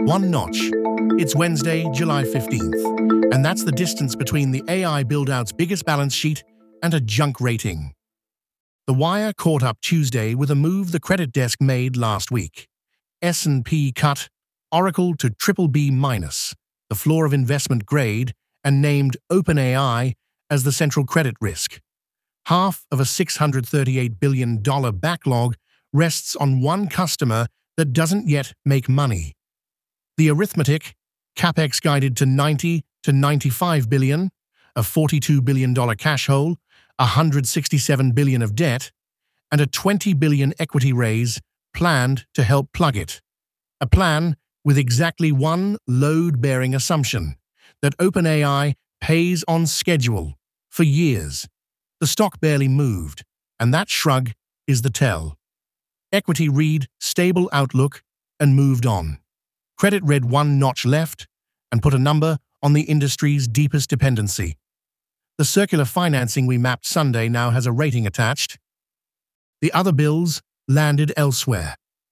One notch. It's Wednesday, July 15th, and that's the distance between the AI build-out's biggest balance sheet and a junk rating. The Wire caught up Tuesday with a move the credit desk made last week. S&P cut Oracle to BBB-, the floor of investment grade, and named OpenAI as the central credit risk. Half of a $638 billion backlog rests on one customer that doesn't yet make money. The arithmetic: CapEx guided to $90 to $95 billion, a $42 billion cash hole, $167 billion of debt, and a $20 billion equity raise planned to help plug it. A plan with exactly one load-bearing assumption: that OpenAI pays on schedule for years. The stock barely moved, and that shrug is the tell. Equity read stable outlook and moved on. Credit read one notch left and put a number on the industry's deepest dependency. The circular financing we mapped Sunday now has a rating attached. The other bills landed elsewhere.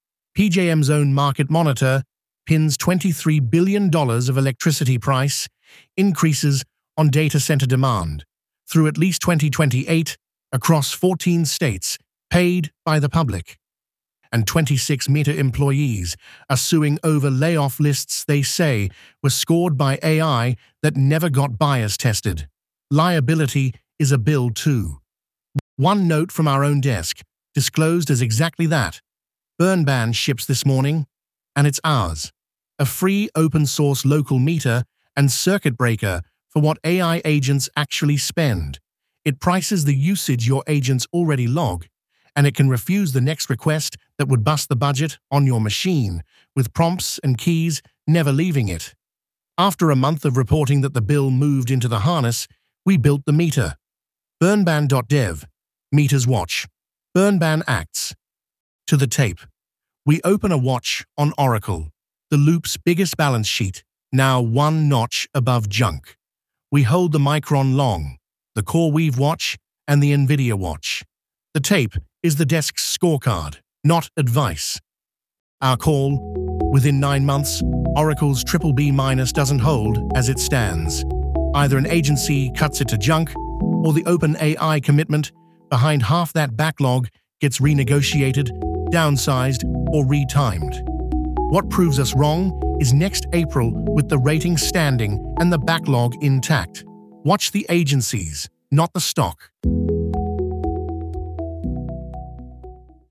PJM's own market monitor pins $23 billion of electricity price increases on data center demand through at least 2028 across 14 states, paid by the public. And 26 Meta employees are suing over layoff lists they say were scored by AI that never got bias tested. Liability is a bill too. One note from our own desk disclosed as exactly that. Burnban ships this morning, and it's ours. A free open-source local meter and circuit breaker for what AI agents actually spend. It prices the usage your agents already log, and it can refuse the next request that would bust the budget on your machine, with prompts and keys never leaving it. After a month of reporting that the bill moved into the harness, we built the meter. Burnban.dev. Meters watch. Burnban acts. To the tape. We open a watch on Oracle, the Loop's biggest balance sheet, now one notch above junk. We hold the Micron Long, the CoreWeave watch, and the NVIDIA watch. The tape is the desk's scorecard, not advice. Our call: within 9 months, Oracle's BBB- doesn't hold as it stands. Either an agency cuts it to junk, or the OpenAI commitment behind half that backlog gets renegotiated, downsized, or retimed. What proves us wrong is next April with the rating standing and the backlog intact. Watch the agencies, not the stock.